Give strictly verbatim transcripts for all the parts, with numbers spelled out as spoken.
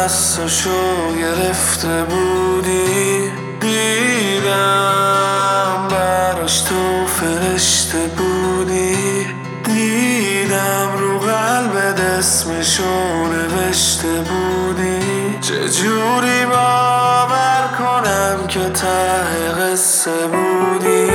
دستشو گرفته بودی، دیدم براش تو فرشته بودی، دیدم رو قلبت اسمشو نوشته بودی. چجوری باور کنم که ته قصه بودی؟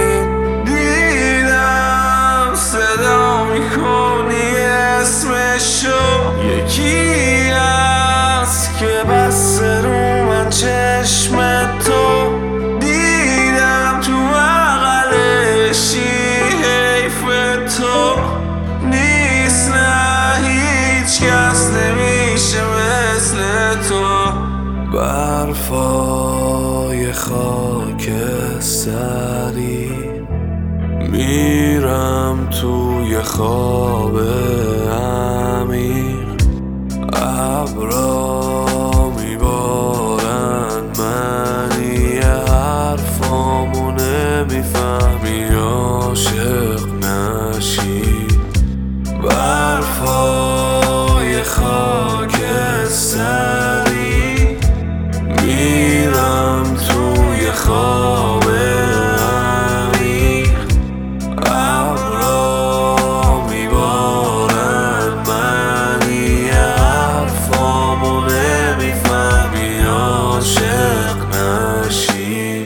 دیدم صدا میکنی اسمشو، یکی هست که بسته رو من چشم تو، دیدم تو بغلشی حیف تو نیست، نه هیچ کس نمیشه مثل تو. برفای خاکستری میرم توی خواب عمیق، ابرا میبارن منی، حرفامو نمیفهمی عاشق نشی. برفای خاکستری میرم توی خواب عمیق، ابرا میبارن منی، حرفامو نمیفهمی عاشق نشی.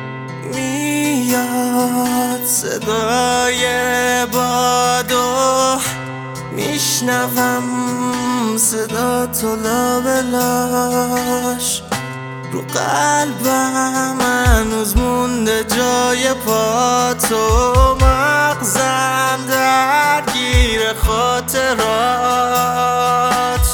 میاد صدای بادو، میشنوم صدا تو لابلاش، رو قلبم هنوز مونده جای پا تو، مغزم درگیر خاطرات،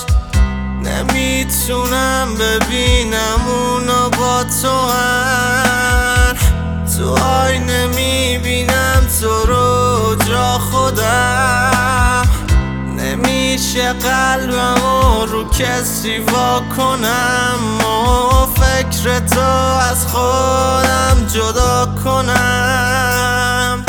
نمیتونم ببینم اونو با تو هن، تو آینه میبینم تو رو جا خودم، نمیشه قلبمو رو کسی وا کنم و فکر تو از خودم جدا کنم.